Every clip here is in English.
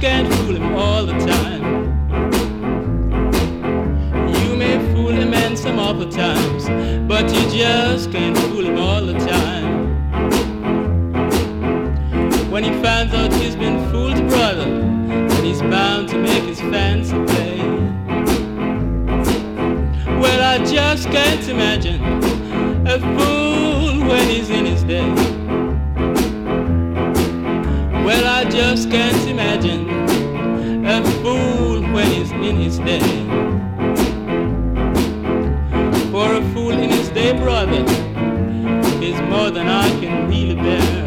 can't fool him all the time. You may fool a man some other times, but you just can't fool him all the time. When he finds out he's been fooled, brother, then he's bound to make his fancy play. Well, I just can't imagine a fool when he's in his day. Well, I just can't imagine a fool when he's in his day. For a fool in his day, brother, is more than I can really bear.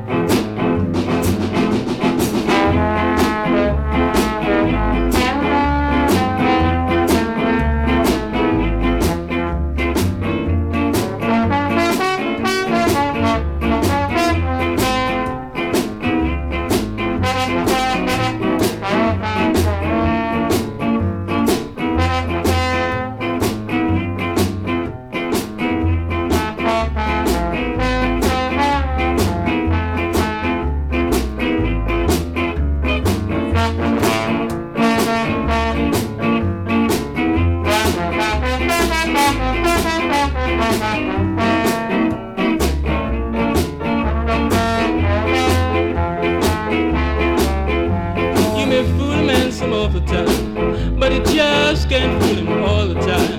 But it just can't fool him all the time.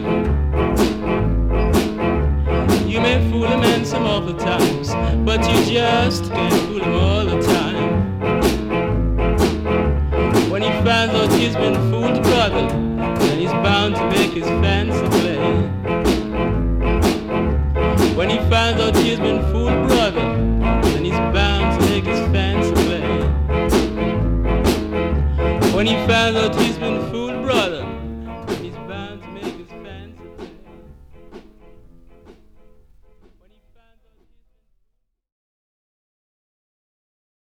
You may fool a man some other times, but you just can't fool him all the time. When he finds out he's been fooled, brother, then he's bound to make his fancy play. When he finds out he's been fooled, brother, then he's bound to make his fancy play. When he finds out he's been fooled, brother,